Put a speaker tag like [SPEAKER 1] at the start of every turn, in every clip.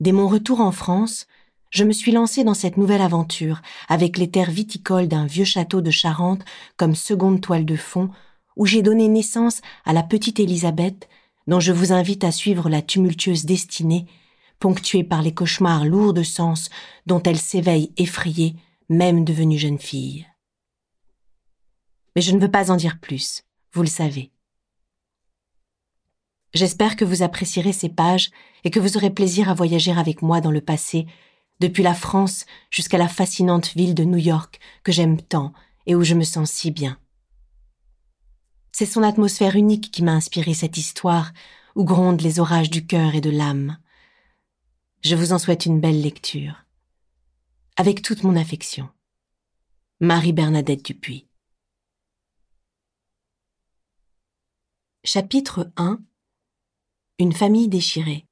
[SPEAKER 1] Dès mon retour en France, je me suis lancée dans cette nouvelle aventure avec les terres viticoles d'un vieux château de Charente comme seconde toile de fond, où j'ai donné naissance à la petite Élisabeth, dont je vous invite à suivre la tumultueuse destinée, ponctuée par les cauchemars lourds de sens dont elle s'éveille effrayée, même devenue jeune fille. Mais je ne veux pas en dire plus, vous le savez. J'espère que vous apprécierez ces pages et que vous aurez plaisir à voyager avec moi dans le passé, depuis la France jusqu'à la fascinante ville de New York que j'aime tant et où je me sens si bien. C'est son atmosphère unique qui m'a inspiré cette histoire où grondent les orages du cœur et de l'âme. Je vous en souhaite une belle lecture. Avec toute mon affection. Marie-Bernadette Dupuis. Chapitre 1. Une famille déchirée.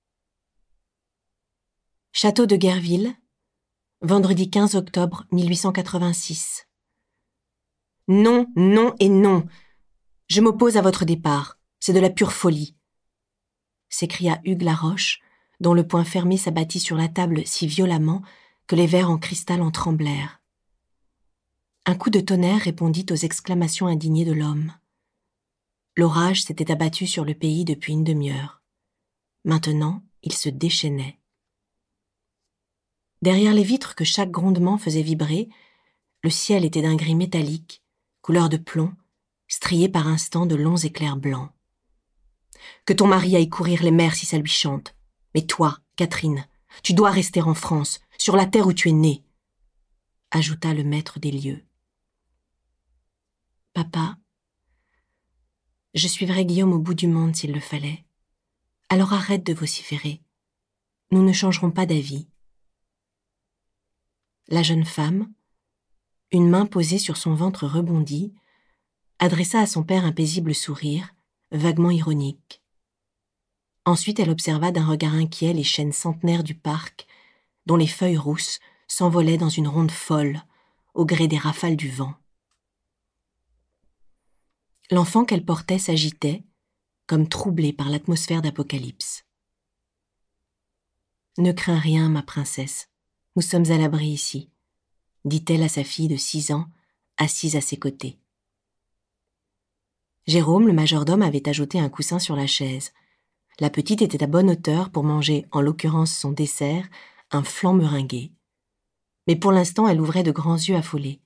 [SPEAKER 1] Château de Guerville, vendredi 15 octobre 1886. Non, non et non. Je m'oppose à votre départ. C'est de la pure folie, s'écria Hugues Laroche, dont le poing fermé s'abattit sur la table si violemment que les verres en cristal en tremblèrent. Un coup de tonnerre répondit aux exclamations indignées de l'homme. L'orage s'était abattu sur le pays depuis une demi-heure. Maintenant, il se déchaînait. Derrière les vitres que chaque grondement faisait vibrer, le ciel était d'un gris métallique, couleur de plomb, strié par instants de longs éclairs blancs. Que ton mari aille courir les mers si ça lui chante. Mais toi, Catherine, tu dois rester en France, sur la terre où tu es née, ajouta le maître des lieux. Papa, je suivrai Guillaume au bout du monde s'il le fallait. Alors arrête de vociférer. Nous ne changerons pas d'avis. La jeune femme, une main posée sur son ventre rebondi, adressa à son père un paisible sourire, vaguement ironique. Ensuite, elle observa d'un regard inquiet les chênes centenaires du parc, dont les feuilles rousses s'envolaient dans une ronde folle, au gré des rafales du vent. L'enfant qu'elle portait s'agitait, comme troublé par l'atmosphère d'apocalypse. « Ne crains rien, ma princesse, nous sommes à l'abri ici, » dit-elle à sa fille de 6 ans, assise à ses côtés. Jérôme, le majordome, avait ajouté un coussin sur la chaise. La petite était à bonne hauteur pour manger, en l'occurrence son dessert, un flan meringué. Mais pour l'instant, elle ouvrait de grands yeux affolés.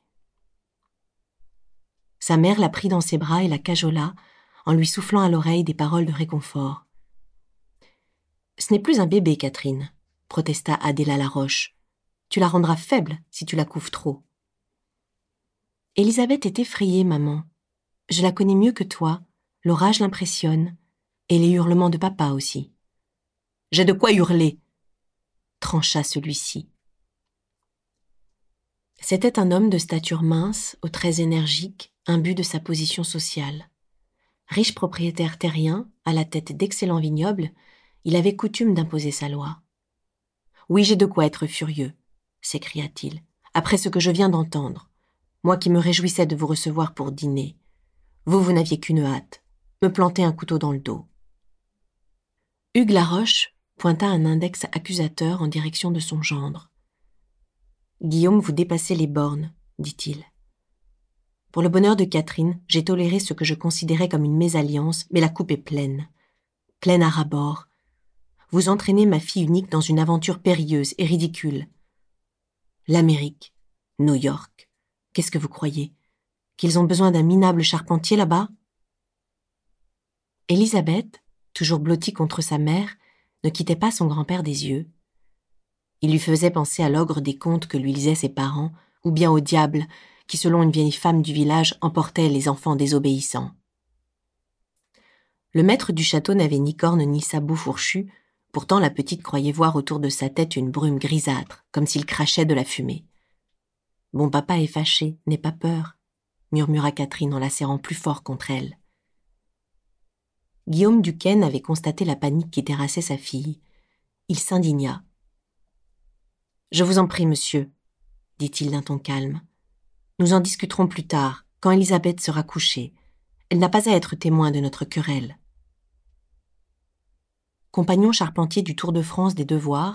[SPEAKER 1] Sa mère la prit dans ses bras et la cajola, en lui soufflant à l'oreille des paroles de réconfort. « Ce n'est plus un bébé, Catherine, » protesta Adéla Laroche. « Tu la rendras faible si tu la couves trop. » Élisabeth est effrayée, maman. Je la connais mieux que toi. L'orage l'impressionne. Et les hurlements de papa aussi. « J'ai de quoi hurler !» trancha celui-ci. C'était un homme de stature mince, aux traits énergiques, imbu de sa position sociale. Riche propriétaire terrien, à la tête d'excellents vignobles, il avait coutume d'imposer sa loi. « Oui, j'ai de quoi être furieux !» s'écria-t-il, « après ce que je viens d'entendre. Moi qui me réjouissais de vous recevoir pour dîner. Vous n'aviez qu'une hâte, me planter un couteau dans le dos. » Hugues Laroche pointa un index accusateur en direction de son gendre. « Guillaume, vous dépassez les bornes, dit-il. Pour le bonheur de Catherine, j'ai toléré ce que je considérais comme une mésalliance, mais la coupe est pleine. Pleine à ras-bord. Vous entraînez ma fille unique dans une aventure périlleuse et ridicule. L'Amérique, New York, qu'est-ce que vous croyez? Qu'ils ont besoin d'un minable charpentier là-bas? » Élisabeth, toujours blottie contre sa mère, ne quittait pas son grand-père des yeux. Il lui faisait penser à l'ogre des contes que lui lisaient ses parents, ou bien au diable qui, selon une vieille femme du village, emportait les enfants désobéissants. Le maître du château n'avait ni corne ni sabot fourchu, pourtant la petite croyait voir autour de sa tête une brume grisâtre, comme s'il crachait de la fumée. « Bon papa est fâché, n'aie pas peur », murmura Catherine en la serrant plus fort contre elle. Guillaume Duquesne avait constaté la panique qui terrassait sa fille. Il s'indigna. « Je vous en prie, monsieur, » dit-il d'un ton calme. « Nous en discuterons plus tard, quand Élisabeth sera couchée. Elle n'a pas à être témoin de notre querelle. » Compagnon charpentier du Tour de France des Devoirs,